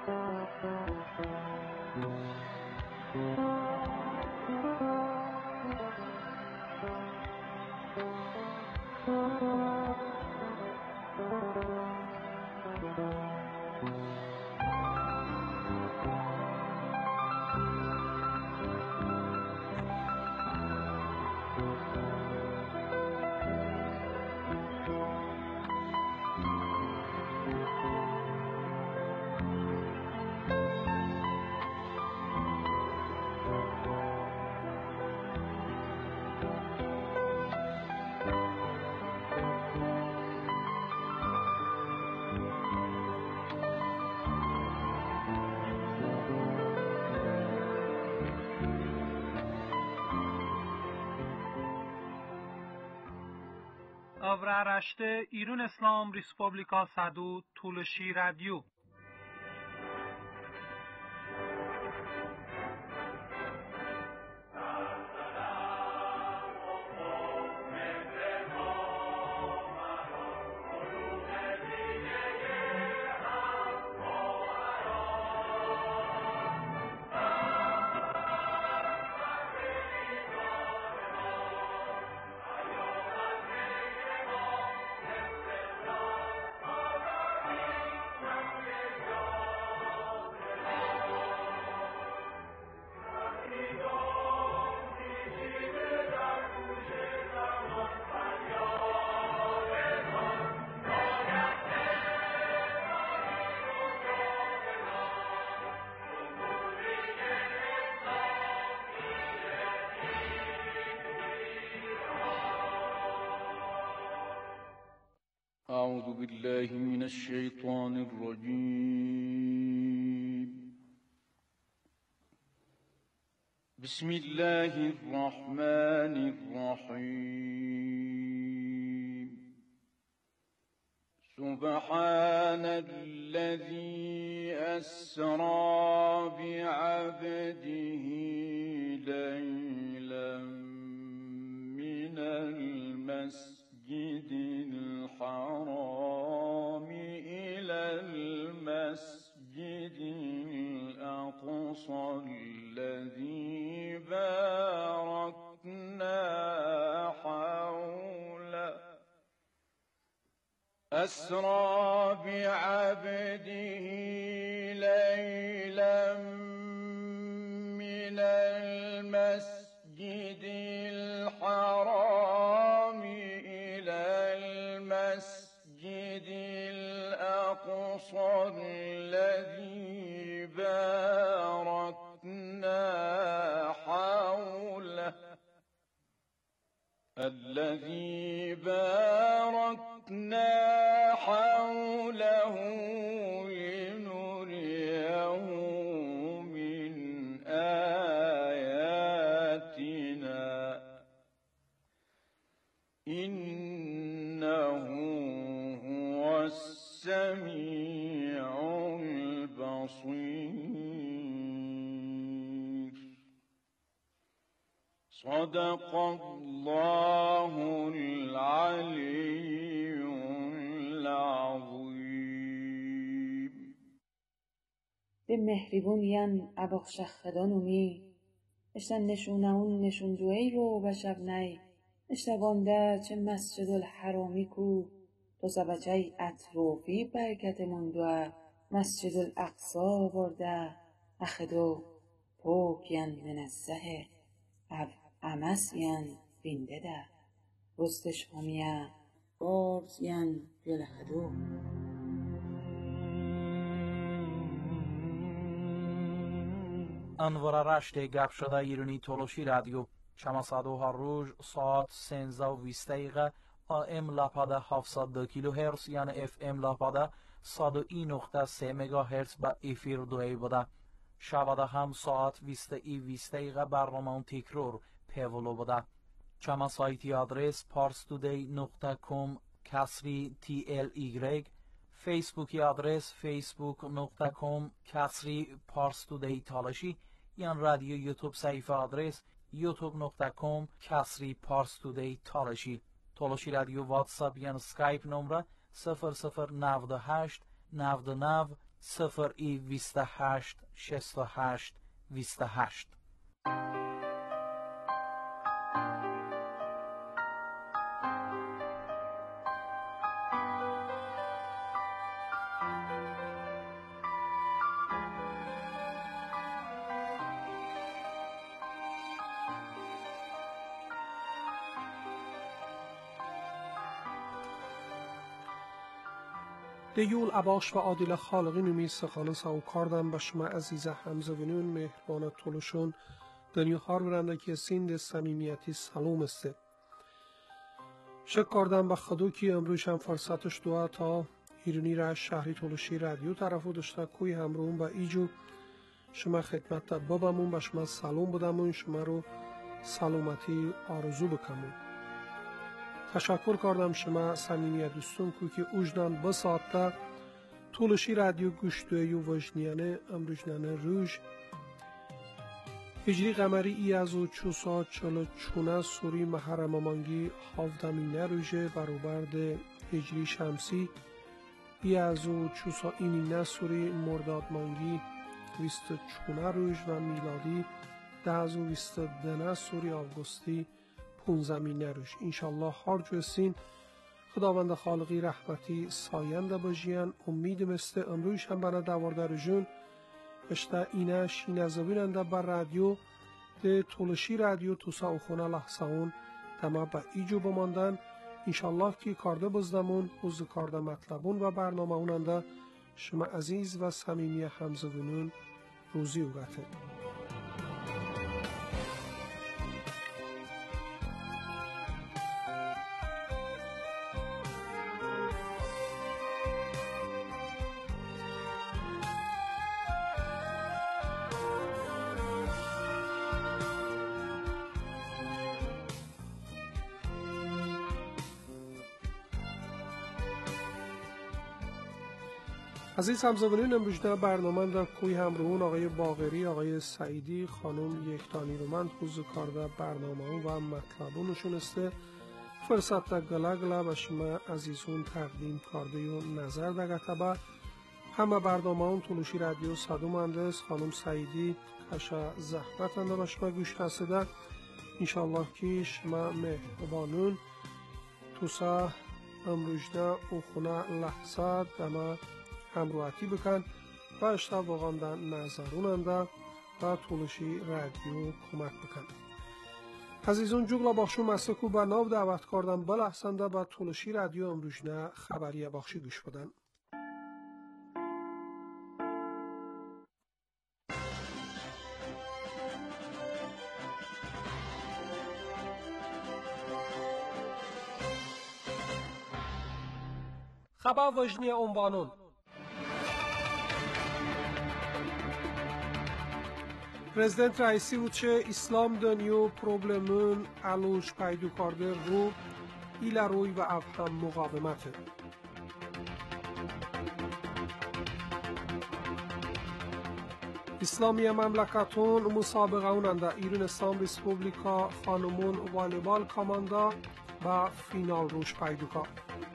Avraaraşte İran İslam Respublika Sadu Tulshi Radio. أعوذ بالله من الشيطان الرجيم. بسم الله الرحمن الرحيم. سبحان الذي أسرى بعبده ليلا من المسجد الحرام إلى المسجد الأقصى الذي باركنا حوله. أسرى بعبده ليلا من المسجد الحرام إلى المسجد الأقصى الذي باركنا حوله لنريه من آياتنا إنه هو السميع البصير. صدق الله العلي العظيم. به مهریبونین اباخشخدانومی اشتن نشونهون نشوندو ای رو بشب نی اشتگانده چه مسجد الحرامی کو تو سبچه اطروفی برکت مندوه مسجد الاقصا برده اخدو پوکین منزه او امسین بینده ده رستش همیه بارزین جلهدو. انوارارشت گپ شده ایرانی تولوشی رادیو چماسادوها روز ساعت 13:20 AM لاپاده 702 کیلوهرتز یعنی FM لاپاده 101.3 مگاهرتز با افیر دوی بوده. شباده هم ساعت 20:20 برنامه تکرار پیولو بوده. چما سایتی آدرس parstoday.com /TLY، فیسبوکی آدرس facebook.com /parstoday تالشی، یان رادیو یوتیوب صفحه آدرس youtube.com /parstoday تالشی. تالشی رادیو واتساپ یان سکایپ نمره 0098 99 28 68 28. دیول عباش و عادل خالقی نمی سخانه ساو کاردم به شما عزیز همزه ونون مهربان طولشون دنیا هار برنده که سند صمیمیتی سلام است. شک کردم به خدا که امروز هم فرصتش دو تا ایرانی را شهری طولشی رادیو طرفو داشته کوی همروم با ایجو شما خدمت بابمون به شما سلام بدمون شما رو سلامتی آرزو بکنم. تشکر کردم شما صمیمیت دوستون که اوجدان با ساعت طولشی رادیو گوشتوی و وجنیانه امروزنانه روز هجری قمری ای از و چوسا چلو چونه سوری محرم مانگی هافدمینه روژه برابرد هجری شمسی ای از و چوسا اینینه سوری مرداد مانگی ویست چونه روز و میلادی ده از و ویست دنه سوری آگوستی 15 روز. انشالله هر جوستین خداوند خالقی رحمتی ساینده باشین. امیدم است امروز هم برای دوارده روزون اشتا اینه شینه زویننده بر رادیو ده طولشی رادیو توسا و خونه لحظه اون تمام با ایجو بماندن. انشالله که کارده بزدمون حوز کارده مطلبون و برنامه اوننده شما عزیز و صمیمی همزوینون روزی اوگته. عزیز همزبانین امروز در برنامه در کوی همراهون آقای باقری، آقای سعیدی، خانم یکتانیرومند حوز کارده برنامه و مطلبونشون است. فرصت در گلگلا و شما عزیزون تقدیم کرده و نظر در گتبه همه برنامه اون طولشی رادیو صدو مهندس خانم سعیدی کشا زحمت انده و شما گوش رسیده. انشالله که شما مهربانون توسا امروزده او خونه لحظه دمه همراهی بکن و اشتا واقعا در نظروننده و طولشی رادیو کمک بکن. عزیزون جوگلا بخشو مسکو به ناو دعوت کردن بلحسنده به طولشی رادیو امروزنه خبریه بخشی گوش بدن. خبر وجنی عنوانون Prezident Raisi uçe İslam dönüyor problemin aluş paydu kardı ru ilaroy ve avham muqavimati. İslamiye memlekatun musabıqaunanda İrünistan Respublika Xanumun Volleyball komanda ve final ruş paydu kar.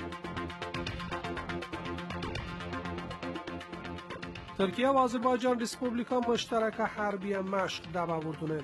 ترکیه و آذربایجان ریسپوبلیکا مشترک حربی مشق دبا بردونه.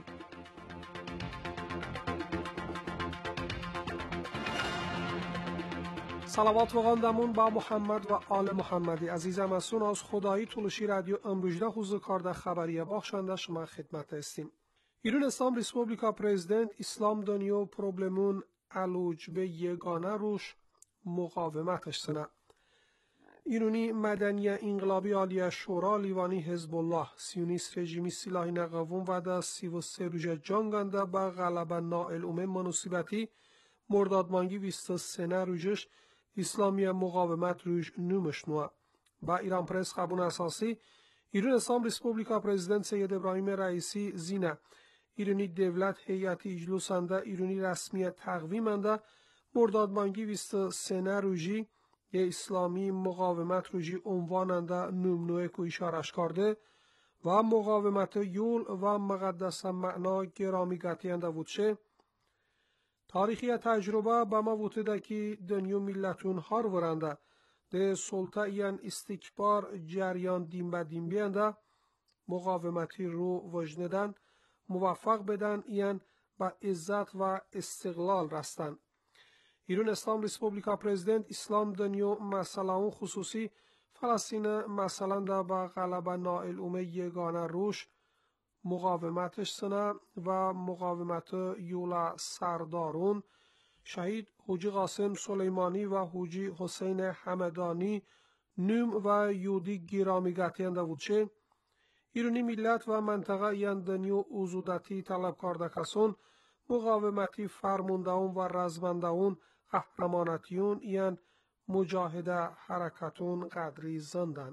صلوات و غاندمون با محمد و آل محمدی. عزیزم اسون از خدایی طولشی رادیو امروزده حوزه کارده خبریه بخشنده شما خدمت استیم. ایرانستان ریسپوبلیکا پرزیدنت اسلام دنیو پروبلمون علوج به یگانه روش مقاومتش سنه. ایرانی مدنی انقلابی عالیه شورا لیوانی حزب الله سیونیست رژیمی سلاحی نقوون و در 33 روز جنگنده به غلبه نائل منوسیبتی مرداد مانگی 23 روزش اسلامی مقاومت روش نومشنوه. با ایران پرس خبون اساسی ایران اسلام ریسپوبلیکا پرزیدنت سید ابراهیم رئیسی زینه ایرانی دولت هیئت اجلوسنده ایرانی رسمی تقویمنده مرداد مانگی 23 روزی یه اسلامی مقاومت روژی عنواننده نمنوه که اشارش کرده و مقاومت یول و مقدس معنا گرامی گتینده وودشه تاریخی تجربه به ما ووده که دنیا ملتون هار ورنده ده سلطه این استکبار جریان دیم به دیم بیانده مقاومتی رو وجندن موفق بدن این به عزت و استقلال رستن. ایران اسلام ریسپوبلیکا پرزیدنت اسلام دنیو مسئله اون خصوصی فلسطین مثلا دا با غلبه نائل اومه یگانه روش مقاومتش سنه و مقاومت یولا سردارون شهید حوجی قاسم سلیمانی و حوجی حسین حمدانی نوم و یودی گیرامی گتینده بودشه ایرانی ملت و منطقه یندنیو اوزودتی طلب کرده کسون مقاومتی فرموندهون و رزمندهون قهرمانتیون این مجاهده حرکتون قدری زندن.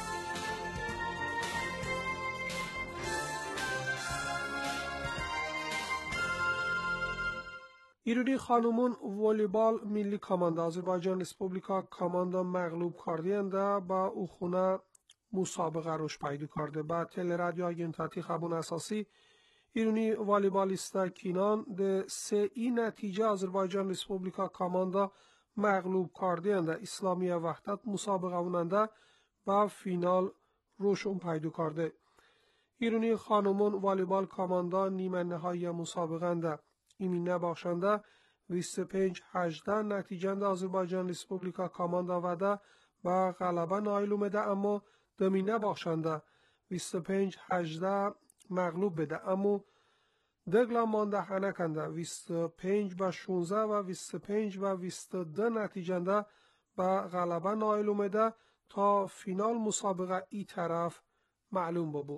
ایرانی خانومون والیبال ملی کاماندا آذربایجان ریسپوبلیکا کاماندا مغلوب کردینده با او خونه مسابقه روش پیدا کرده. با تل رادیو آگنتاتی خبون اساسی ایرانی والیبالیستا کینان ده سه این نتیجه آذربایجان ریسپوبلیکا کاماندا مغلوب کردینده اسلامی وحدت مسابقه اوننده با فینال روشون پیدا کرده. ایرانی خانومون والیبال کاماندا نیمه نهایی مسابقه انده ایمینه باشنده 25-18 نتیجه آذربایجان ریسپوبلیکا کاماندا وده با غلبه نایل اومده اما دمینه باشنده 25-18 مغلوب بده اما دگلا مانده هنکنده 25-16 و 25-22 نتیجه با غلبه نایل اومده تا فینال مسابقه ای طرف معلوم ببو.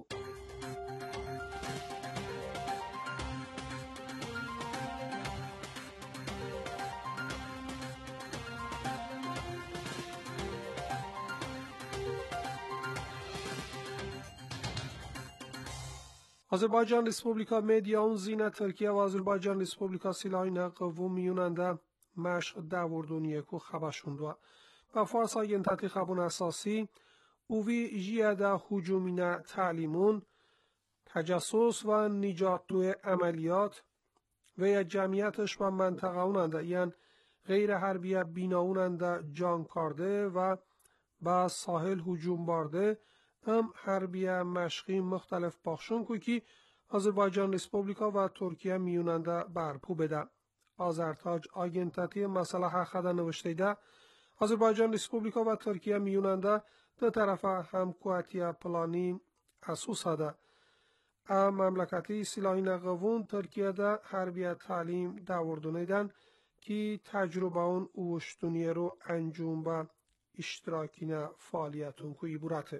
آذربایجان ریسپوبلیکا مدیاون زینه ترکیه و آذربایجان ریسپوبلیکا سلاحین قوو میوننده مشق دوردونیه که خبشوندوه و فارس آگنتاتی خبون اساسی اووی جیده هجومینه تعلیمون تجسس و نجاتوی عملیات و یا جمعیتش و منطقه اوننده یعنی غیر حربیه بیناوننده جان کرده و با ساحل هجوم بارده هم حربیه مشقی مختلف باخشون که آذربایجان ریسپوبلیکا و ترکیه میوننده برپو بده. آذرتاج آگنتاتی مسئله حقده نوشته ده آذربایجان ریسپوبلیکا و ترکیه میوننده دو طرف همکوهتی پلانی اسوس ده. مملکتی سلاحین قوون ترکیه ده حربیه تعلیم دوردونه دن که تجربه اون اوشتونیه رو انجام به اشتراکینه فعالیتون که ایبورته.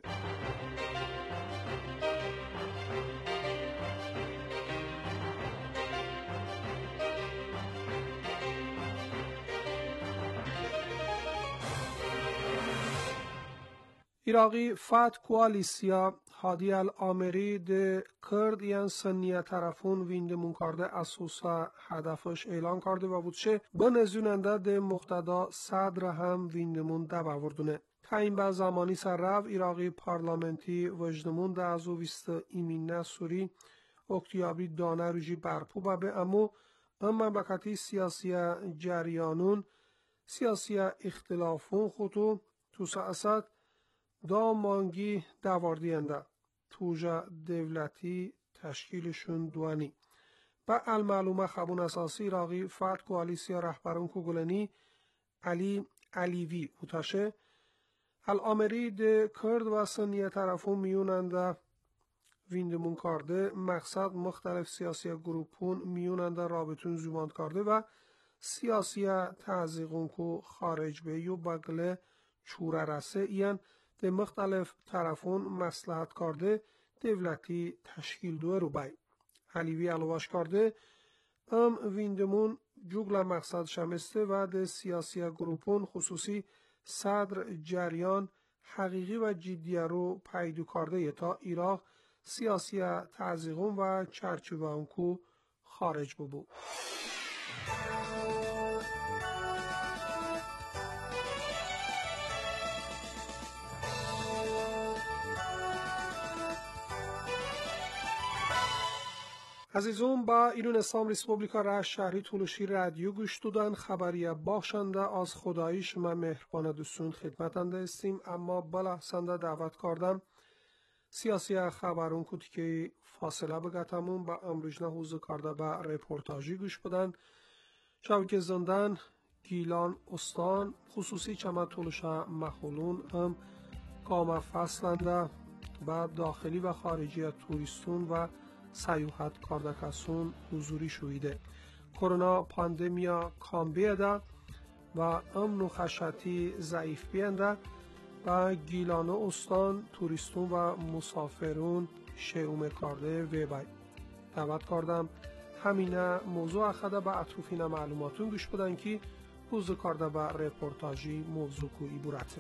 ایراقی فات کوالیسیا هادی الامری ده کرد یان سنیه طرفون ویندمون کرده اساسا هدفش اعلان کرده و بودشه با نزوننده ده مقتدا صدر هم ویندمون ده باوردونه. تعیین به زمانی سر رف ایراقی پارلمنتی وجدمون ده از اویست ایمینه سوری اکتیابی دانه روژی برپو به امو مملکتی سیاسی جریانون سیاسی اختلافون خودو تو سعصد دا مانگی دواردینده توجه دولتی تشکیلشون دوانی با المعلومه خبون اساسی ایراقی فرد کوالیسیا رهبرون کوگلنی علی علیوی اوتاشه الامری ده کرد و سنیه طرفون میوننده ویندمون کرده مقصد مختلف سیاسی گروپون میوننده رابطون زوباند کرده و سیاسی تعزیقون کو خارج به یو بگله چوره رسه این ده مختلف طرفون مصلحت کرده دولتی تشکیل دوه رو بای. علیوی علواش کرده ویندمون جوگل مقصد شمسته و ده سیاسی گروپون خصوصی صدر جریان حقیقی و جدیه رو پیدا کرده تا عراق سیاسی تعزیقون و چرچوبه اون کو خارج ببو. عزیزم با ایران اسلام ریسپوبلیکا رشت شهری تولوشی رادیو گوش دادن خبریه بخشنده از خدایی شما مهربان دوستون خدمتنده استیم. اما بلحسنده دعوت کردم سیاسی خبرون کتی که فاصله بگتمون با امروجنه حوزه کرده با رپورتاجی گوش بدن. شبکه زندان گیلان استان خصوصی چما تولوشا مخولون هم کام فصلنده با داخلی و خارجی توریستون و سیاحت کاردکسون حضوری شویده. کرونا پاندمیا کام بیده و امن و خشتی ضعیف بینده و گیلان استان توریستون و مسافرون شیوم کرده ویبای. دعوت کردم همینه موضوع اخده با اطروفین معلوماتون گوش بدن که حوزه کرده با رپورتاجی موضوع کوئی بورته.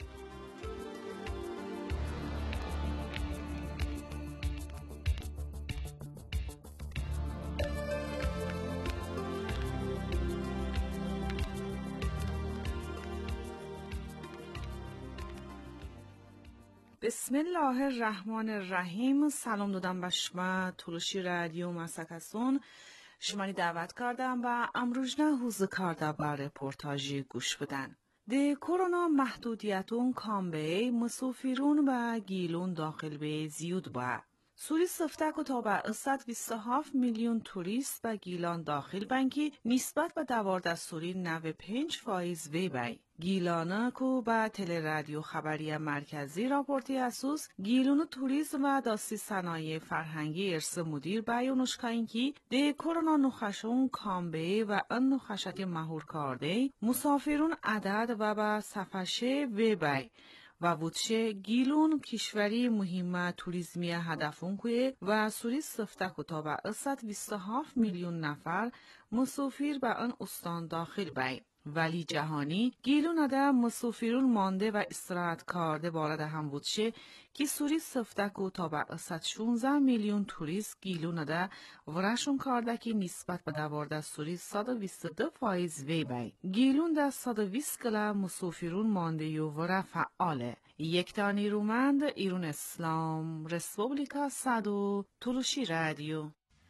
بسم الله الرحمن الرحیم. سلام دادم به شما تولوشی رادیو مسکسون. شما دعوت کردم و امروزنه حوزه کرده با رپورتاجی گوش بدن. ده کرونا محدودیتون کام به مسافرون و گیلون داخل به زیود با. سوری سفتک و تا به 127 میلیون توریست به گیلان داخل بنکی نسبت به 12 سوری 95% وی بای. گیلانه کو با تله رادیو خبری مرکزی راپورتی اسوس گیلون توریسم و داستی صنایع فرهنگی ارس مدیر بیانش کردن که ده کرونا نخشون کامبه و ان نخشت مهور کرده مسافرون عدد و با صفحه وی بای و وچه گیلون کشوری مهمه توریسمی هدفون که و سوری سفتک و تا به 127 میلیون نفر مسافر به آن استان داخل بای. ولی جهانی گیلون ده مسافرون مانده و استراحت کرده بارد هم بودشه که سوری سفتک و تا به 116 میلیون توریست گیلون ده ورشون کرده که نسبت به 12 سوری 122% وی بای. گیلون ده 120 کلا مسافرون مانده و ور فعاله. یک دانی رومند ایران اسلام ریسپوبلیکا صدو تولوشی رادیو.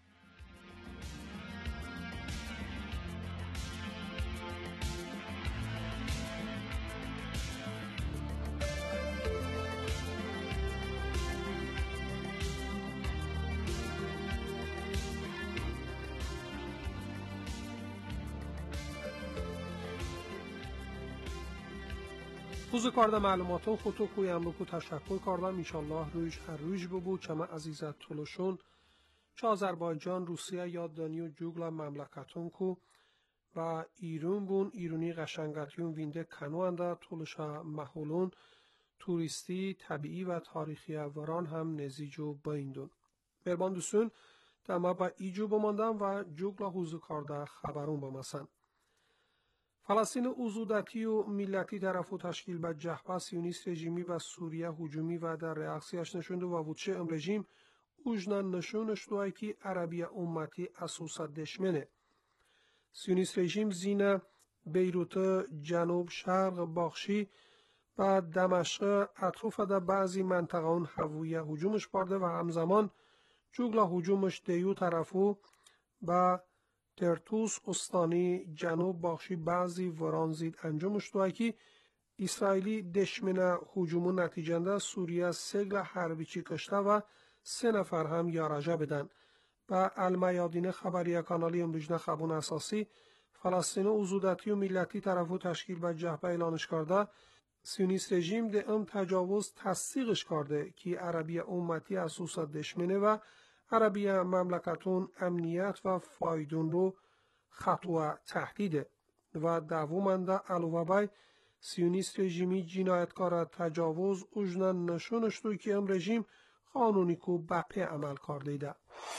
حوزه کرده معلوماتون خودتو کویم بکو تشکر کردم. انشالله رویش هر رویش ببود چما عزیزت تولوشون چه آذربایجان روسیه یاددانی و جوگل مملکتون کو و ایرون بون ایرونی قشنگتیون وینده کنوانده تولوشا محولون توریستی طبیعی و تاریخی وران هم نزیجو بایندون. مربان دوستون دما با ایجو بماندم و جوگل حوزه کرده خبرون بمسن. فلسطین عضودتی و ملتی طرفو تشکیل به جبهه سیونیست رژیمی و سوریه هجومی و در ریاکسیش نشونده و وچه ام رژیم اوجنان نشونش دوی که عربی امتی اسوسا دشمنه. سیونیست رژیم زین بیروت جنوب شرق باخشی و دمشق اطراف در بعضی منطقه اون هویه هجومش برده و همزمان جوگلا هجومش دیو طرفو با ترتوس استانی جنوب باخشی بعضی وران زید انجامش دوی که اسرائیلی دشمن هجوم نتیجنده سوریه سگل حربی چی کشته و 3 نفر هم یارجه بدن. و المیادین خبریه کانالی امروجنه خبون اساسی فلسطین عضودتی و ملتی طرفو تشکیل به جبهه اعلانش کرده سیونیست رژیم ده ام تجاوز تصدیقش کرده که عربی امتی اسوسا دشمنه و عربی مملکتون امنیت و فایدون رو خطوه تهدیده و دوامنده علاوه بر سیونیست رژیمی جنایتکار تجاوز اوجنان نشونش توی که ام رژیم قانونی کو بپه عمل کرده ده.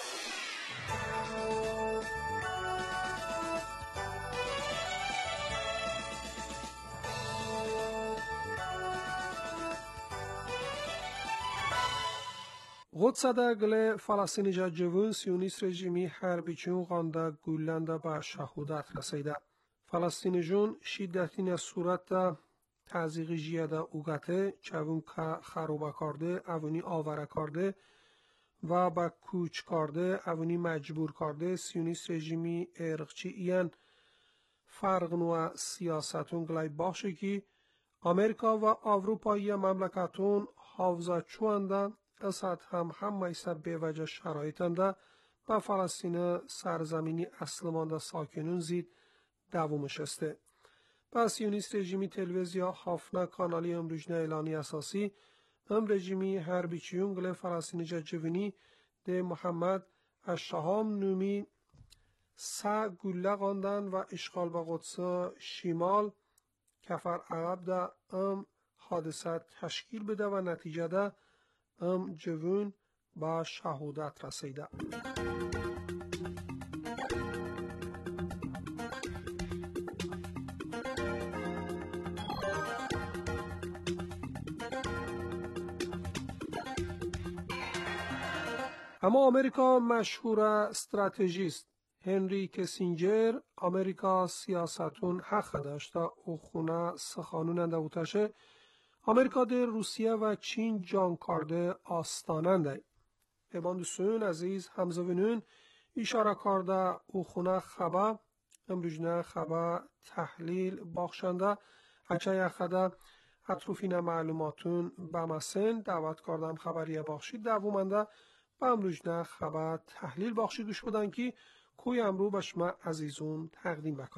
قدسده گل فلسطینی جوون سیونیست رژیمی حربیچون غانده گولنده به شهودت رسیده. فلسطینی جون شدتین صورت تعذیق جیاده اوگته چون که خروبه کرده اونی آوره کرده و با کوچ کرده اوانی مجبور کرده سیونیست رژیمی ارقچی ایان فرق نوع سیاستون گلای باشه که امریکا و اروپایی مملکتون حافظه چوانده اسد هم میسه به وجه شرایطنده به فلسطین سرزمینی اصلمانده ساکنون زید دومش استه. پس سیونیست رژیمی تلویزیا هافنا کانالی امروجنه اعلانی اساسی رژیمی حربی چیونگل فلسطینی جوینی ده محمد الشهام نومی سه گله قاندن و اشغال به قدس شمال کفر عقب ده حادثه تشکیل بده و نتیجه ده جوون به شهادت رسیده. اما امریکا مشهور استراتژیست هنری کسینجر امریکا سیاستون حق داشته او خونه سخانوننده اوتشه امریکا در روسیه و چین جان کرده آستاننده. پیباندوسون عزیز همزوینون اشاره کرده او خونه خبر امروجنه خبر تحلیل باخشنده اچه یخده اطروفین معلوماتون بمسن دعوت کردم خبریه باخشید دوومنده با امروجنه خبر تحلیل باخشید گوش بدن که کوی امرو به شما عزیزون تقدیم بکای.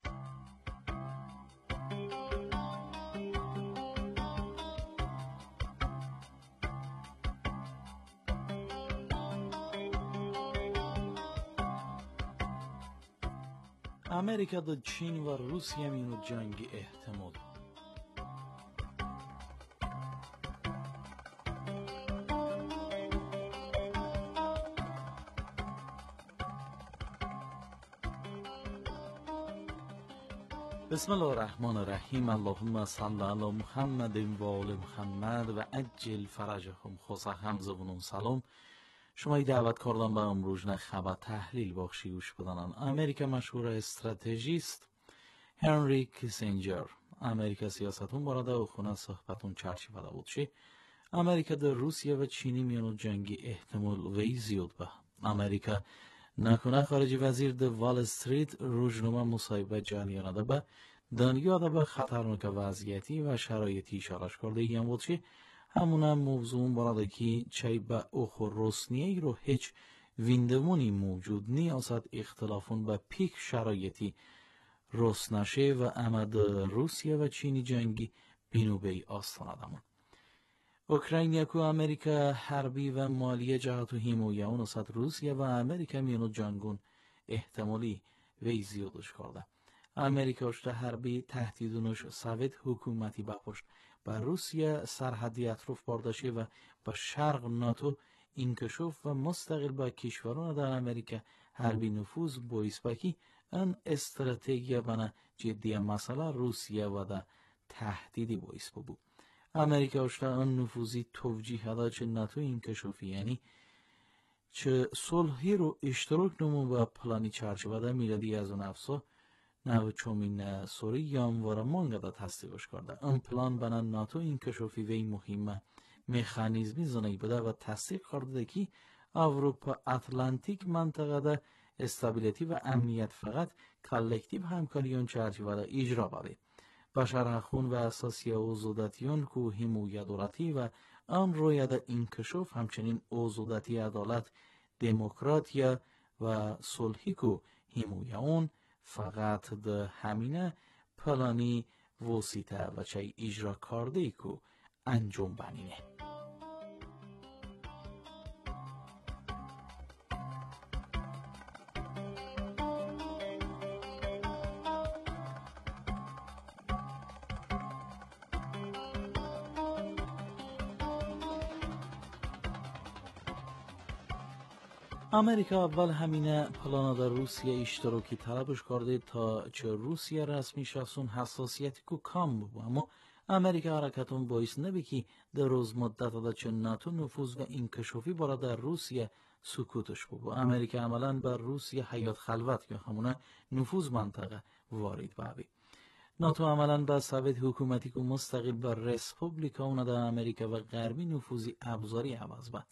امریکا د چین و روسیه مینو جنگ احتمال. بسم الله الرحمن الرحیم. اللهم صل علی محمد و آل محمد و عجل فرجهم. خصوصا همزبونون سلام. شما دعوت کردم به امروز خبر تحلیل بخشی گوش بدنن. امریکا مشهور استراتژیست هنری کیسینجر امریکا سیاستون براده و خونه صحبتون چرچی بده بود چی امریکا در روسیه و چینی میانو جنگی احتمال وی زیاد به امریکا نکنه خارجی وزیر در وال استریت روزنامه مصاحبه جریانه به دنیا به خطرناک وضعیتی و شرایطی اشارش کرده ایم بود چی همون موضوع براده که چای به اوخ و روسنیه رو هیچ ویندمونی موجود نیاست اختلافون به پیک شرایطی روسنشه و امد روسیه و چینی جنگی بینوبی آستانه دمون. اوکراین کو امریکا حربی و مالی جهت و حمایه اون است روسیه و امریکا میانو جنگون احتمالی وی زیادش کرده. امریکاش حربی تهدیدونش سویت حکومتی بپشت با روسیه سرحدی اطراف بارداشی و با شرق ناتو انکشاف و مستقل با کشوران در امریکا حربی نفوذ باعث بکی ان استراتژی بنا جدی مسئله روسیه و در تهدیدی باعث بود. امریکا اشتا ان نفوذی توجیه دا چه ناتو انکشافی یعنی چه صلحی رو اشتراک نمو با پلانی چارچوبه دا میلادی از اون افسا نو چومین سوری یاموار مانگا دا تصدیقش کرده. این پلان بنا ناتو انکشافی وی مهمه مکانیزمی زنی بده و تصدیق کرده که اروپا اتلانتیک منطقه دا استابیلیتی و امنیت فقط کالکتیو همکاریون چارچوبه دا اجرا بده. بشرحخون و اساسی اوزودتیون که حمایت دولتی و آن رویده انکشاف همچنین اوزودتی عدالت دموکراتیا و صلحی که حمایت اون فقط ده همینه پلانی وسیطه و چه اجرا کرده که انجام بنینه. امریکا اول همینه پلان در روسیه اشتراکی طلبش کرده تا چه روسیه رسمی شخصون حساسیتی که کم بود اما امریکا حرکتون باعث نبی که در روز مدت دا چه ناتو نفوذ و انکشافی برای در روسیه سکوتش بود. امریکا عملا بر روسیه حیات خلوت یا همونه نفوذ منطقه وارد بابی. ناتو عملا با سویت حکومتی که مستقل بر رسپوبلیکا در امریکا و غربی نفوذی ابزاری عوض با.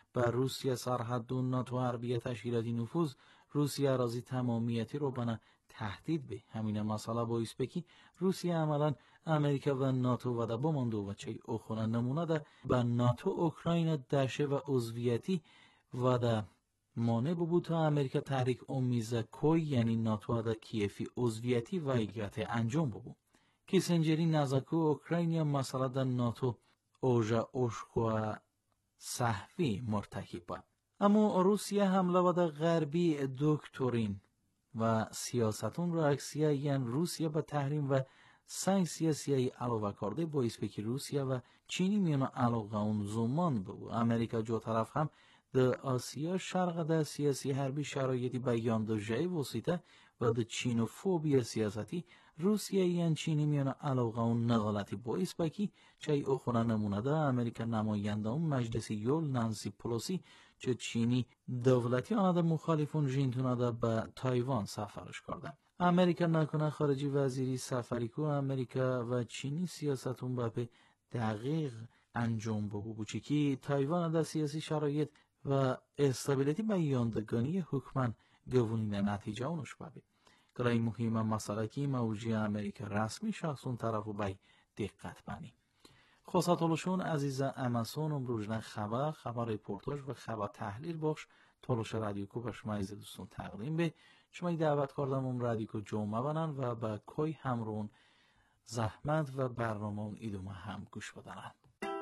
بر روسیه سرحد و ناتو حربیه تشکیلاتی نفوذ روسیه رازی تمامیتی رو بنا تهدید به همین مسئله باعث بکی روسیه عملا امریکا و ناتو و دا بماندو و چه اخونا نمونه ده به ناتو اوکراین دشه و عضویتی و دا مانع بود تا امریکا تحریک امیزه کوی یعنی ناتو دا کیفی عضویتی و ایگرت انجام بود. کیسنجری نزاکو اوکراینیا مسئله دا ناتو اوژا اوشکو صحفی مرتکب بود. اما روسیه حمله و دا غربی دکترین و سیاستون را اکسیه یعنی روسیه به تحریم و سنگ سیاسی علاوه کرده باعث بکی روسیه و چینی میان علاقه اون زمان بود. امریکا جو طرف هم در آسیا شرق در سیاسی حربی شرایطی بیان در جای وسیطه و در چینوفوبیا سیاستی روسیه یعنی چینی میان علاقه اون نغالتی باعث بکی چه اخونا نمونه ده امریکا نماینده اون مجلس یول نانسی پلوسی چه چینی دولتی آنها مخالفون جینتون ده به تایوان سفرش کردن. امریکا نکنه خارجی وزیری سفری کو امریکا و چینی سیاستون به دقیق انجام بگو چی تایوان ده سیاسی شرایط و استابیلیتی بیاندگانی حکمان گوونین نتیجه اونش بابی. گرای مهم مسئله که موجی امریکا رسمی شخصون طرفو بای دقت بانی. خواستالشون عزیز اماسون امروزن خبر ریپورتاج و خبر تحلیل باش تولوش رادیو کو به شما عزیز دوستون تقدیم به شما دعوت کردم رادیو کو جمعه بنن و با کوی همرون زحمت و برنامه اون ایدومه هم گوش بدنن.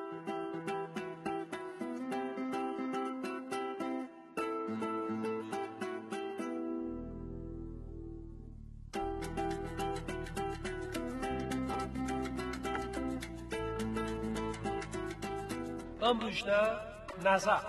امروزنا نظر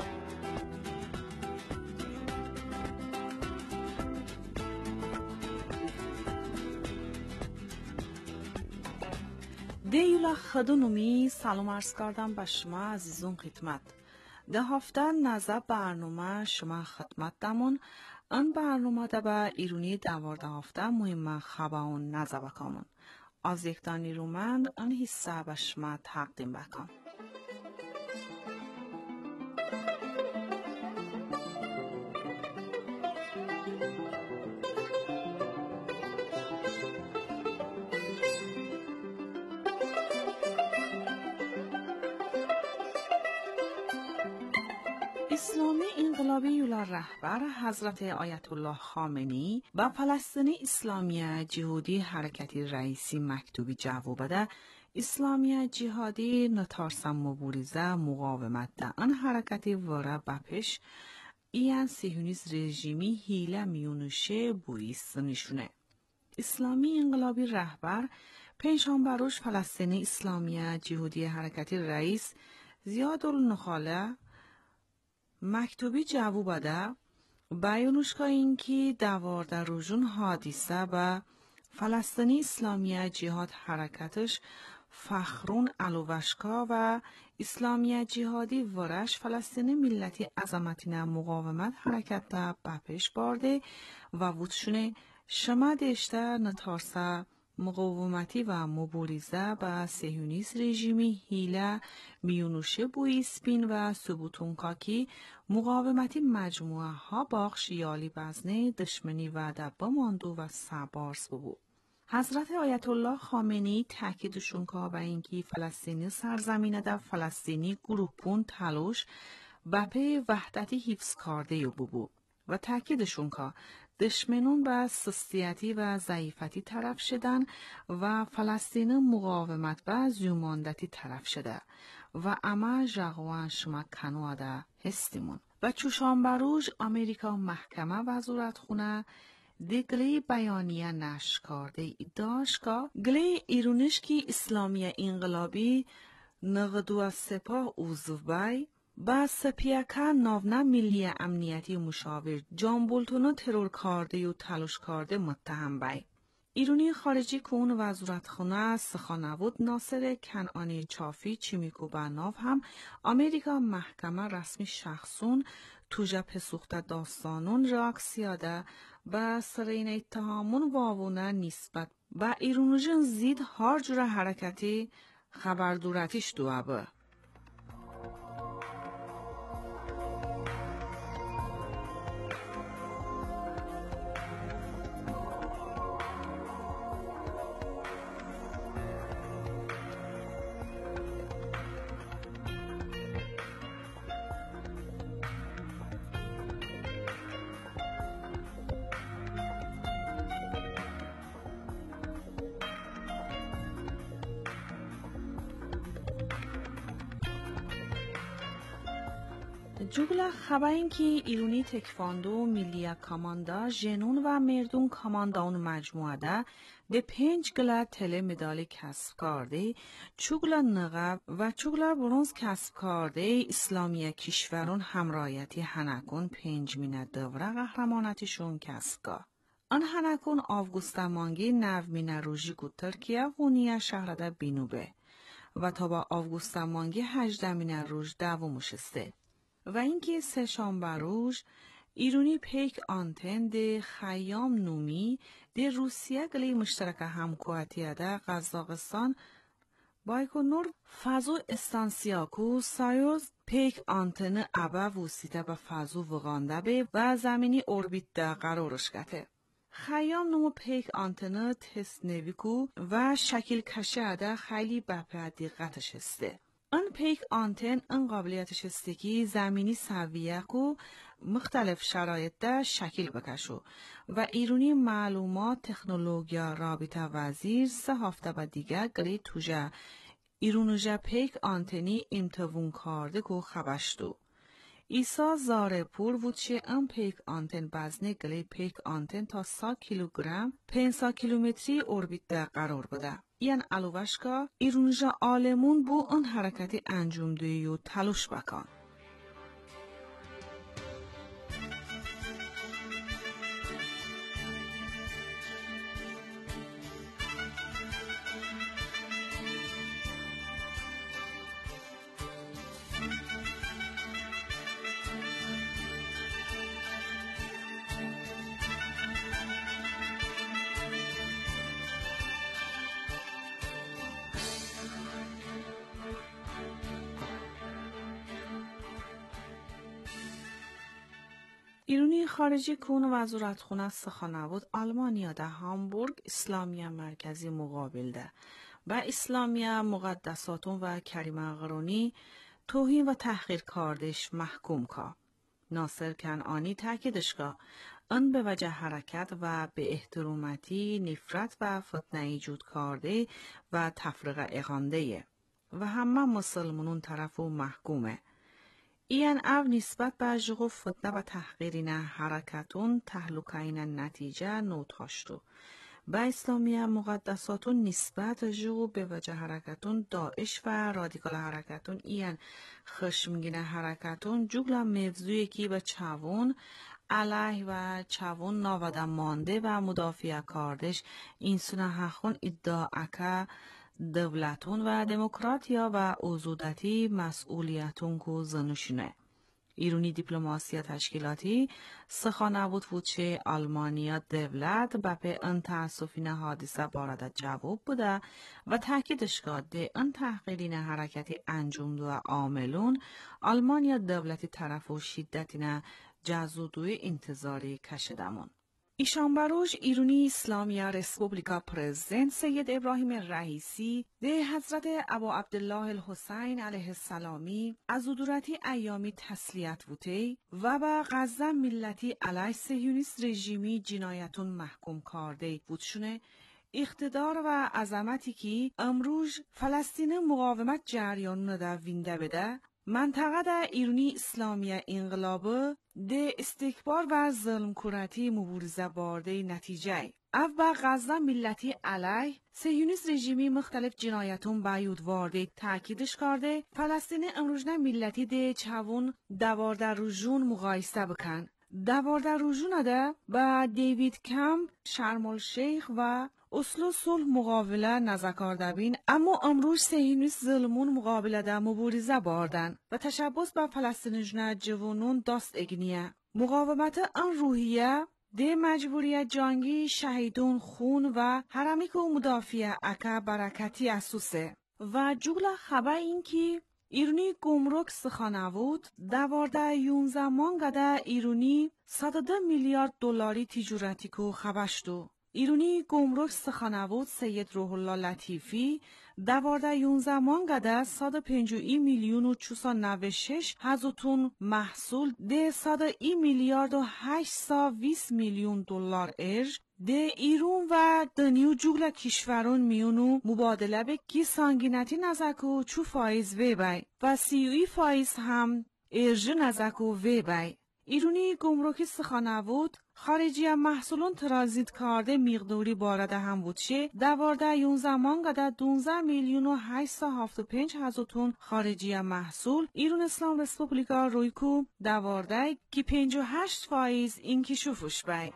دیولا خدونومی سلام عرض کردم به شما عزیزون خدمت. ده هفته نظر برنامه شما خدمت دمون ان برنامه ده به ایرونی 12 هفته مهم خبرون نظر بکامون. از یک دانی رومند ان حصه به شما تقدیم بکام. اسلامی انقلابی یولا رهبر حضرت آیت الله خامنه‌ای با فلسطینی اسلامی جهادی حرکتی رئیسی مکتوبی جواب بده اسلامی جهادی نتارسم مبارزه مقاومت ده آن حرکتی واره بپش این صهیونیست رژیمی هیله میونشه بویست نشونه. اسلامی انقلابی رهبر پنجشنبه‌روز فلسطینی اسلامی جهادی حرکتی رئیس زیادالنخاله مکتوبی جواب بده بیانش این که 12 روزون حادثه به فلسطینی اسلامی جهاد حرکتش فخرون علوشکا و اسلامی جهادی ورش فلسطینی ملتی عظمتین مقاومت حرکت ده بپش برده و وودشونه شما دشته نتارسه مقاومتی و مبارزه با صهیونیست رژیمی هیله میونوشه بوی سپین و ثبوتون که مقاومتی مجموعه ها باخش یالی بزنه دشمنی و دبا ماندو و سبارس بود. حضرت آیت الله خامنه‌ای تاکیدشون که به اینکه فلسطینی سرزمینه در فلسطینی گروپون تلاش بپی وحدتی حفظ کرده بود و تاکیدشون که دشمنون به سستیتی و ضعیفتی طرف شدن و فلسطین مقاومت به زیوماندتی طرف شده و اما جغوان شما کنواده هستیمون. و چوشانبروژ امریکا محکمه وزارت خونه دیگلی بیانیه نشر کرده داشت که گلی ایرونش که اسلامی انقلابی نقدو سپاه اوزوبای با سپیاکا ناونا ملی امنیتی مشاور جان بولتونو ترور کرده و تلاش کرده متهم بای. ایرانی خارجی کون وزارت خونه سخنود ناصر کنعانی چافی چیمیکو بناف هم امریکا محکمه رسمی شخصون توجه پسوخته داستانون راکسیاده با سرین اتهامون واوونه نسبت با ایرونوژن زید هر جور حرکتی خبردورتیش دوابه. جوگلا خبر این که ایرانی تکواندو میلیا کاماندا جنون و مردون کامانداون مجموعه ده 5 گلا تله مدال کسب کرده، چوگلا نقب و چوگلا برونز کسب کرده اسلامی کشورون همراهیتی هنکون 5 مینه دوره قهرمانتشون کسب کرد. آن هنکون آوگوستا مانگی 9 مینه روژی گو ترکیه غونیه شهرده بینوبه و تا با آوگوستا مانگی 18 مینه روژ دومشسته. و اینکه سه‌شنبه روز ایرانی پیک آنتن ده خیام نومی ده روسیه گلی مشترک همکوهتیه ده قزاقستان بایکونور فازو استانسیاکو سایوز پیک آنتن ابا وسیته به فازو وغانده به و زمینی اوربیت ده قرارش گته. خیام نومو پیک آنتن تست نویکو و شکل کشه ده خیلی بپه دقتش هسته. آن پیک آنتن ان قابلیتش هسته که زمینی سویه کو مختلف شرایط ده شکل بکشو و ایرانی معلومات تکنولوژیا رابطه وزیر 3 هفته با دیگه گلی توجه ایرونوژه پیک آنتنی امتوون کرده کو خبشتو. ایسا زارپور وچه ام پیک آنتن بزنه گلی پیک آنتن تا 100 کیلوگرم 500 کیلومتری اوربیت ده قرار بده. این علوشکا ایرونجا آلمون بو اون حرکتی انجام دوی و تلاش بکن. ایرانی خارجی کون وزارتخونه سخنه بود آلمانیا ده هامبورگ اسلامیه مرکزی مقابل ده و اسلامیه مقدساتون و کریم اغرونی توهین و تحقیر کاردش محکوم کا. ناصر کنعانی تاکیدش کا ان به وجه حرکت و به احترامتی نفرت و فتنه ایجاد کرده و تفرقه اغانده و همه مسلمانون طرفو محکومه. این او نسبت به جغو فتنه و تحقیرین حرکتون تحلوکین نتیجه نوتاشتو. با اسلامیه مقدساتون نسبت جغو به وجه حرکتون داعش و رادیکال حرکتون این خشمگین حرکتون جگلا موضوعی که به چوون علیه و چوون ناوده مانده و مدافع کاردش این سونه حقون ادعا اکا دولتون و دموکراتیا و اوزودتی مسئولیتون کو زنوشینه. ایرانی دیپلماسی تشکیلاتی سخانه بود چه آلمانیا دولت به ان تاسفین حادثه بارد جواب بوده و تاکیدش کرده ان تحقیرین حرکتی انجام دو عاملون آلمانیا دولتی طرف و شدتین جزودوی انتظاری کشیدمون. ایشان بروش ایرانی اسلامیه رسپوبلیکا پرزیدنت سید ابراهیم رئیسی ده حضرت ابا عبدالله الحسین علیه السلامی از ادورتی ایامی تسلیت بوده و با غزه ملتی علیه صهیونیست رژیمی جنایتون محکوم کرده بودشونه اقتدار و عظمتی که امروز فلسطین مقاومت جریانون ده وینده بده منطقه ده ایرانی اسلامیه انقلابه ده استکبار و ظلم کورتی مبارزه بارده نتیجه او با غزه ملتی علیه صهیونیست رژیمی مختلف جنایتون بیود وارده تاکیدش کرده فلسطین امروزنه ملتی ده چوون 12 روزون مقایسه بکن 12 روزون ده با دیوید کمپ شرم الشیخ و اسلو صلح مقابله نزدکار بین اما امروز صهیونیست ظلمون مقابله ده مبارزه باردن و تشبس با فلسطینیان جوانون داست اگنیه مقاومت آن روحیه ده مجبوریت جنگی شهیدون خون و حرمی که مدافع اکا برکتی اسوسه و جگل خبر این که ایرانی گمرک سخانه بود 11 مانگده ایرانی 110 میلیارد دلاری تجارتی که خبشتو ایرانی گمرک سخانه بود سید روح الله لطیفی 11 مانگده 150 میلیون و 496 هزار محصول ده 100 میلیارد و 820 میلیون دلار ارج ده ایرون و دنیو جگل کشورون میونو مبادله به کی سانگینتی نزکو چو فایز وی بای و 30% هم ارژ نزک و وی بای. ایرونی گمرکی سخانوود خارجی محصولون ترانزیت کرده مقداری بارده هم بودشه 12 مان قدر 12 میلیون و 875 هزار تن خارجی محصول ایران اسلام رسپوبلیکا رویکو 12 که 58% اینکی شوفش بای.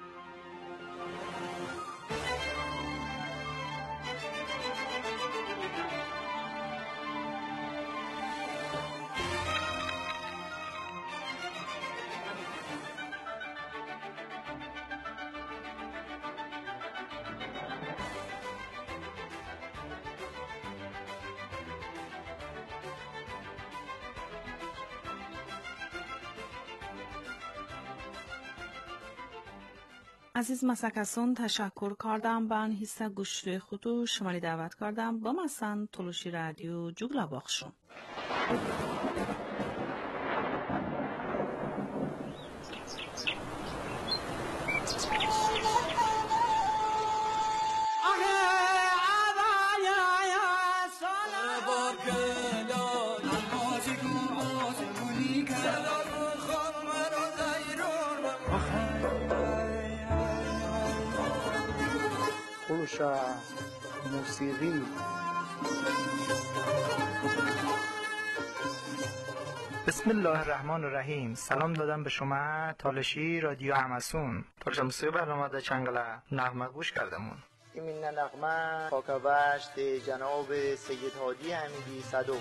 عزیز مسکسون تشکر کردم به این حصه گوشتوی خودو شمالی دعوت کردم با مثلا تلوشی رادیو جوگلا باخشون. موسیقی بسم الله الرحمن الرحیم. سلام دادم به شما تالشی رادیو همسون. تالش موسیقی برنامه در چنگله نغمه گوش کردمون. این نغمه پاکوشت جناب سید هادی حمیدی صدو.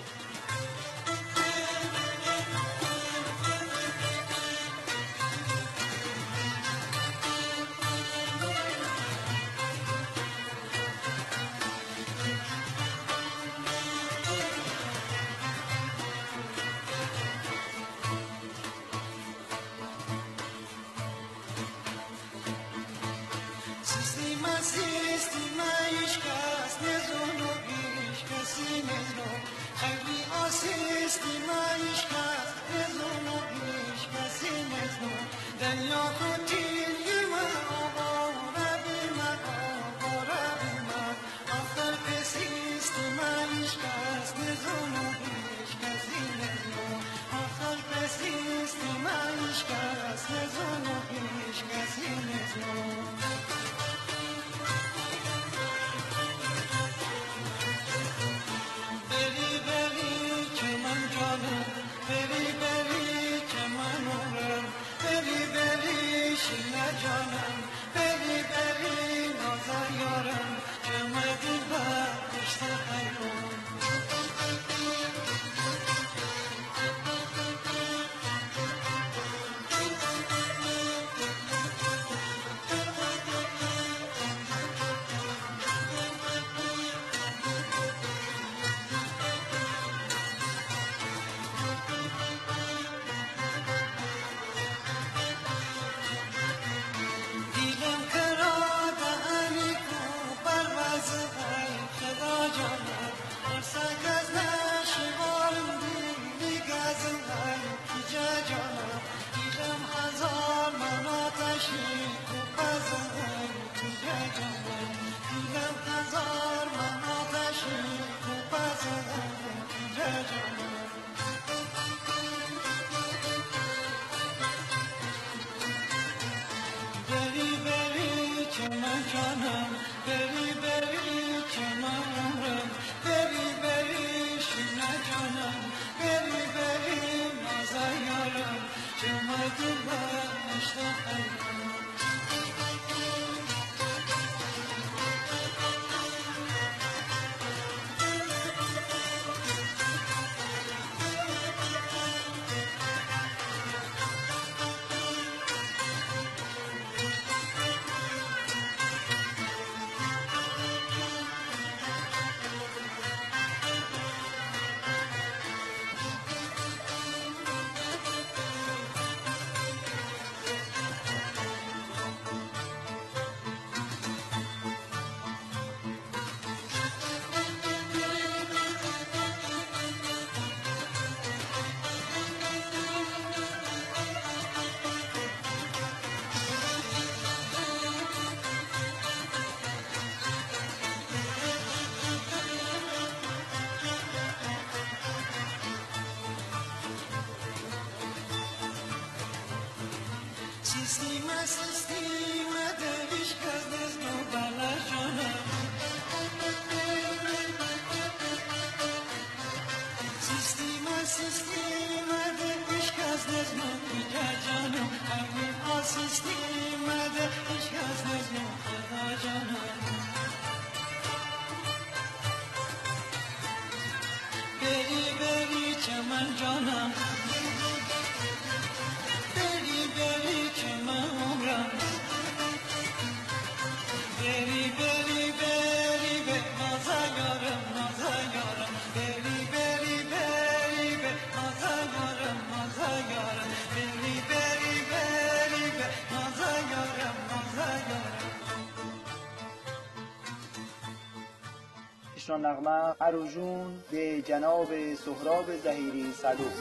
Sistema de ishqaz no balajona. Sistema de ishqaz no balajona. Amin al sistema de ishqaz no balajona. Beri beri chaman jona. Beri beri chaman umram. Beri beri beri be mazagaram mazagaram. Beri beri beri be mazagaram mazagaram. Beri beri beri be mazagaram mazagaram. اشرا نغمه عروجون به جناب سهراب ظهیری صدوق.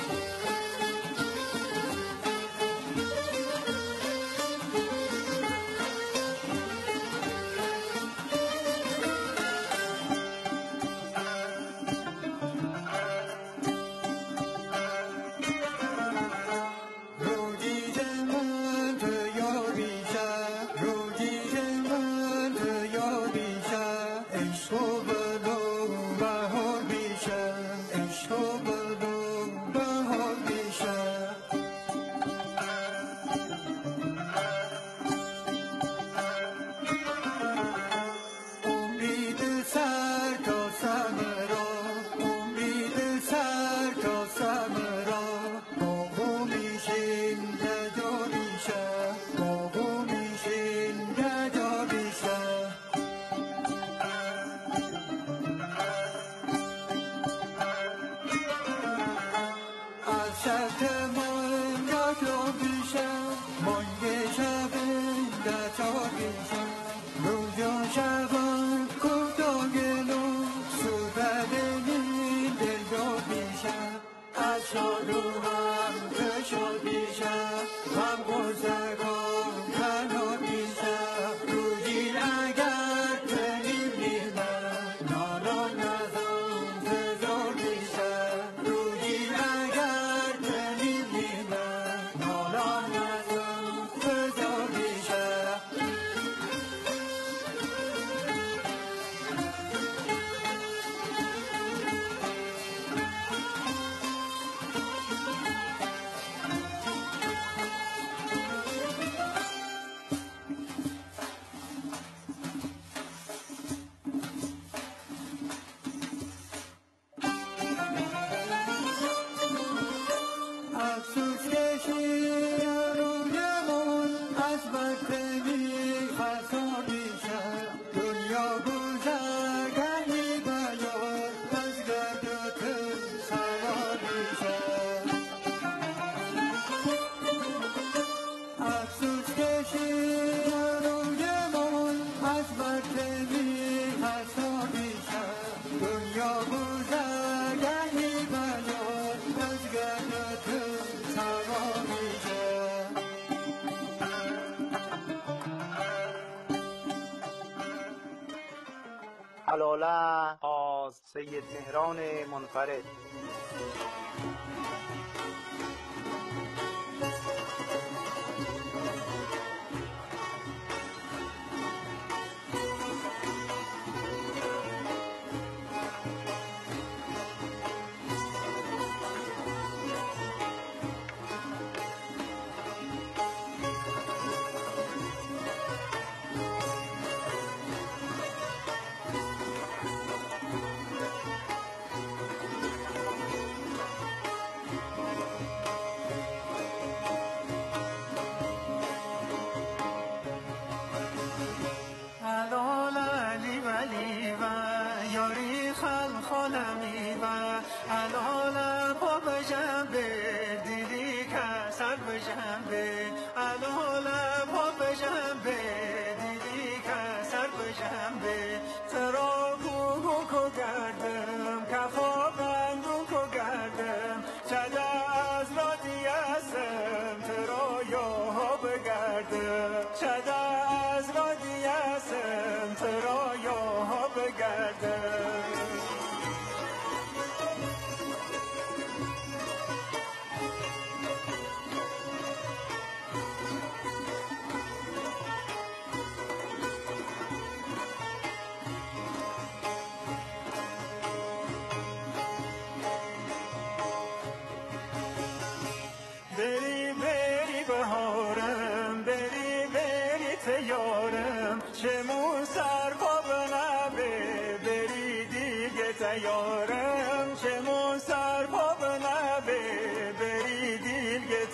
حلاله از سید مهران منفرد.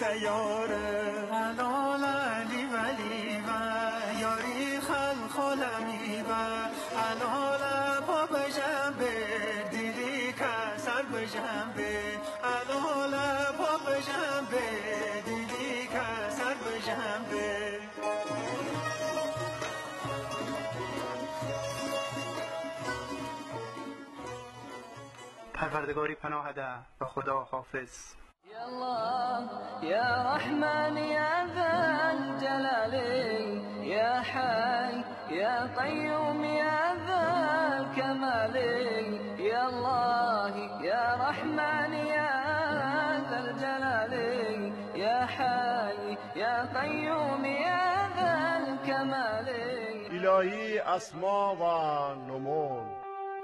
یاره حلال علی ولی و یاری خلق لمی و حلال پا بجنبه دیدی که سر بجنبه حلال پا بجنبه دیدی که سر بجنبه پروردگاری پناه ده و خدا حافظ. يا الله يا رحمن يا ذا الجلال يا حي يا قيوم يا ذا الكمال يا الله يا رحمن يا ذا الجلال يا حي يا قيوم يا ذا الكمال. الهی اسما و نمون.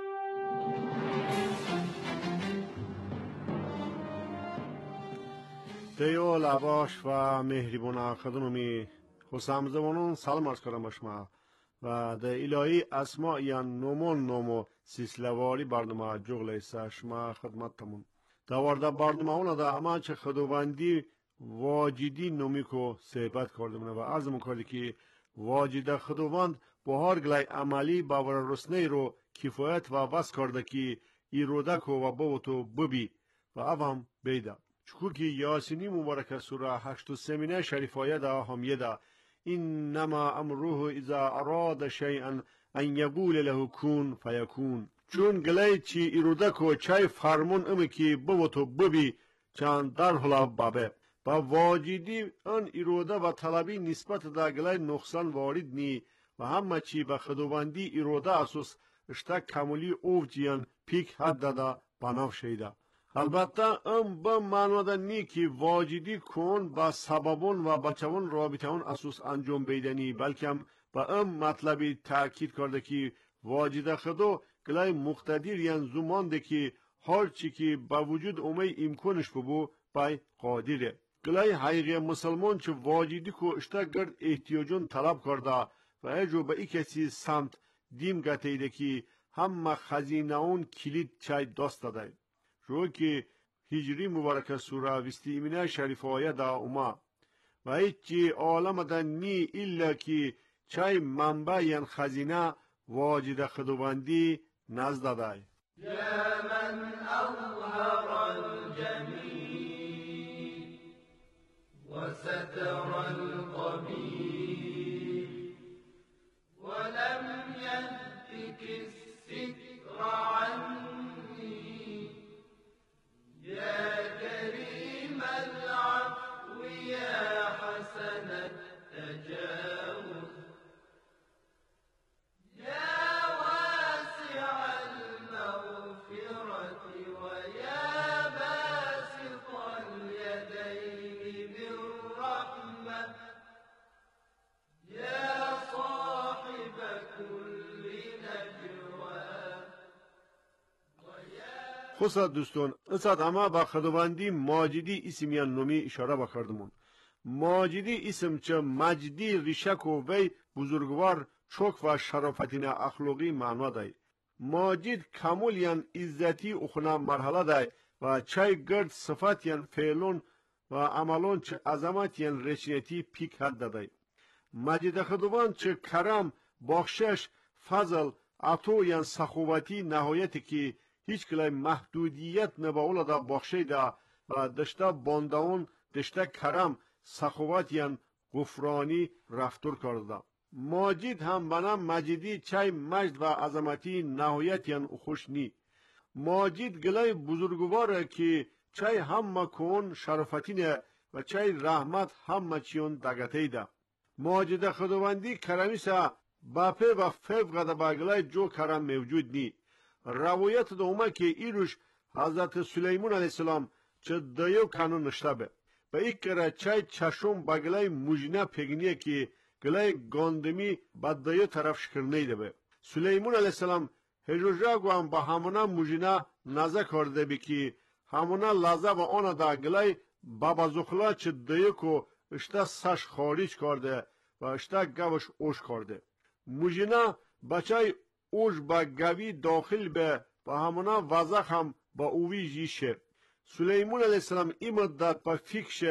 دیو لباش و مهربان خدممی خسام زمانون سلام عرض کنم شما و ده الهی اسما یا نمو سیسلواری برنامه جغلیسه شما خدمتتمون دوارده برنامه اون ده اما چه خداوندی واجدی نمی کو صحبت کردمونه و عرض میکردی که واجد خداوند با هر گلای عملی باور رسنی رو کفایت و بس کرده که ای رودک و بابتو ببی و اوام بیده چکو که یاسینی مبارک سوره 83 شریف آیه همیه ده انما امره اذا اراد شیئا ان یقول له کون فیکون. چون گلی چی ایرودک و چای فرمون امی که بابتو ببی چند در حلا بابه با واجدی ان ایروده و طلبی نسبت دا گلی نقصان وارد نی و همه چی به خداوندی ایروده اساس اشتا کمولی اوفجیان پیک حد داده بناف شیده. البته ام به معنی نی که واجدی کن با سببون و بچون رابطهون اساس انجام بیدنی بلکه هم به ام مطلبی تاکید کرده که واجد خدا گلای مقتدر یعنی زمانده که هر چی که با وجود اومی امکانش ببو بای قادره. گلای حقیقی مسلمان چه واجدی که اشتا گرد احتیاجون طلب کرده و ایجو به ای کسی سمت دیم گتیده که همه خزینه اون کلید چای دست داده. رو که هجری مبارک سوره 21 شریف آیه دا اوما و هیچی عالم دا نی الا که چای منبع ین خزینه واجد خداوندی نزد دای. یا من اظهر الجمیل و ستر القبیل ولم يهتك الستر عني يا كريم العفو يا حسن التجاوز يا واسع المغفرة ويا باسط اليدين بالرحمة يا صاحب كل نجوى. خصوصا دوستان اصاد اما با خداوندی ماجدی اسمیان نومی اشاره بکردمون. ماجدی اسم چه مجدی ریشک و وی بزرگوار چوک و شرافتین اخلاقی معنا دای. ماجد کامل یان عزتی اخنا مرحله دای و چای گرد صفات یان فعلون و عملون چه عظمت یان رشنیتی پیک حد دای. مجد خداوند چه کرم بخشش فضل عطو یان سخاوتی نهایتی که هیچ کلای محدودیت نباوله دا بخشی دا و دشته بانداون دشته کرم سخاوت یان غفرانی رفتور کرده. ماجد هم بنا مجدی چای مجد و عظمتی نهایت یان خوش نی. ماجد گلای بزرگواره که چای هم مکون شرفتینه و چای رحمت هم چیون دگتی ده. ماجد خداوندی کرمیسه باپه و فوق با گلای جو کرم موجود نی. روایت دوما که ایروش حضرت سلیمان علیه السلام چه دیو کانون نشته به ای کره چای چشم با گلای مجنه پگنیه که گلای گاندمی با دیو طرف شکرنه ده به. سلیمان علیه السلام هجوجه گوام با همونا مجنه نزه کرده بی که همونا لازه و آنه دا گلای بابا زخلا چه دیو که اشته سش خارج کرده و اشته گوش اوش کرده. مجنه بچای اوش با گوی داخل به و همونا وزخ هم با اوی جیشه. سلیمان علیه السلام این مدت با فکرش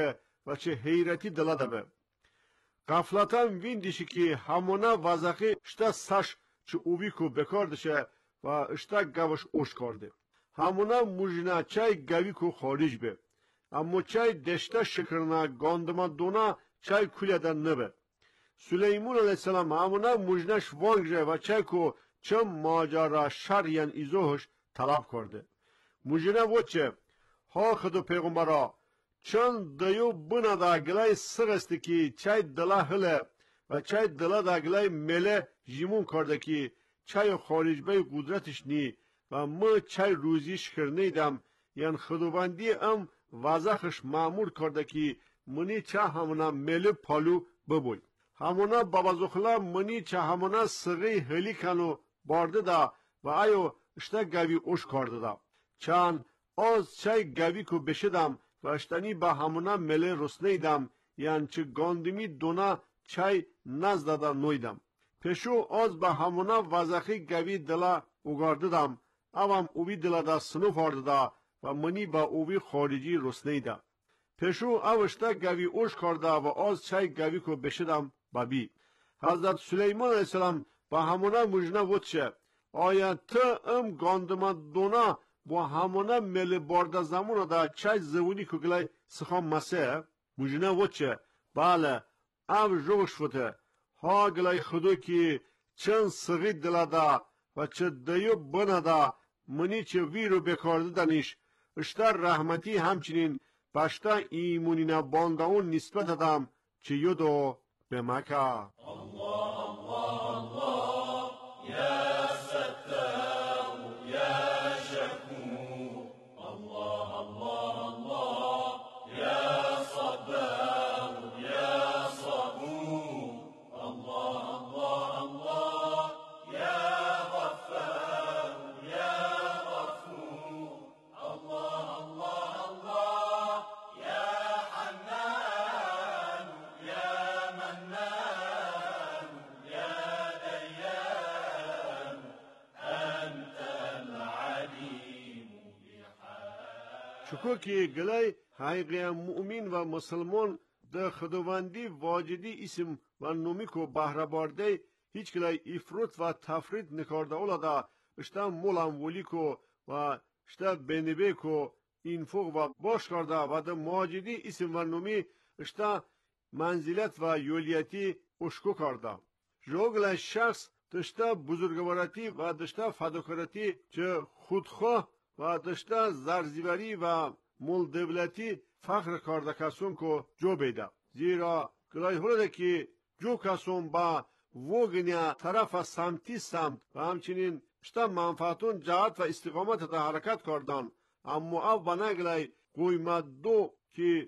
و چه حیرتی دلا دبه. غفلتا وین دیشی که همونا وزاقی اشتا ساش چه اوبی کو بکار دشه و اشتا گوش اوش کرده. همونا مجنا چای گوی کو خارج به. اما چای دشتا شکرنا گاندما دونا چای کلیدن نبه. سلیمون علیه السلام همونا مجنش وانگجه و چای کو چه ماجرا شریان ایزوهش طلب کرده. مجنه وچه ها خدو پیغمبرا چون دیو بنا دا گلای سرسته کی چای دلا هله و چای دلا دا گلای مله جیمون کرده کی چای خارج بای قدرتش نی و ما چای روزیش کرنیدم یعنی خدوبندی ام وضخش معمول کرده کی منی چه همونا مله پالو ببوی. همونا بابا زخلا منی چه همونا سغی هلی کنو بارده دا و ایو اشتا گوی اوش کرده دا. چند از چای گوی کو بشدم و اشتانی با همونا مله رسنیدم یعنی چه گاندمی دونا چای نزدادا نویدم. پشو از با همونا وزخی گوی دلا اگارده دم اوام اوی دلا دا سنوف آرده دا و منی با اوی خارجی رسنیدم. پشو اوشتا گوی اوش کرده و از چای گوی کو بشدم بابی. حضرت سلیمان علیه السلام با همونا مجنه وچه آیا تا ام گاندما دونا با همونا مل بارده زمون دا چای زونی که گلای سخام مسه مجنه وچه بله او جوش فته ها گلای خودو که چند سغی دلا دا و چه دیو بنا دا منی چه ویرو بکارده دانیش اشتر رحمتی همچنین باشتا ایمونینا بانداون نسبت دادم چه یودو به مکه. شکر که گلای حقیقی مؤمن و مسلمان ده خداوندی واجدی اسم و نومی کو بهره بارده هیچ گلای افروت و تفرید نکارده اولا دا اشتا مولم ولی کو و اشتا بنبه کو اینفوق و باش کرده و ده ماجدی اسم و نومی اشتا منزلت و یولیتی اشکو کرده. جو گلای شخص دشتا بزرگوارتی و دشتا فداکارتی چه خودخواه و دشتا زرزیوری و مول دولتی فخر کرده کسون کو جو بیده. زیرا گلای هوله که جو کسون با وگنیا طرف سمتی سمت و همچنین شتا منفعتون جهت و استقامت تا حرکت کردن اما او بنا گلای قویمت دو که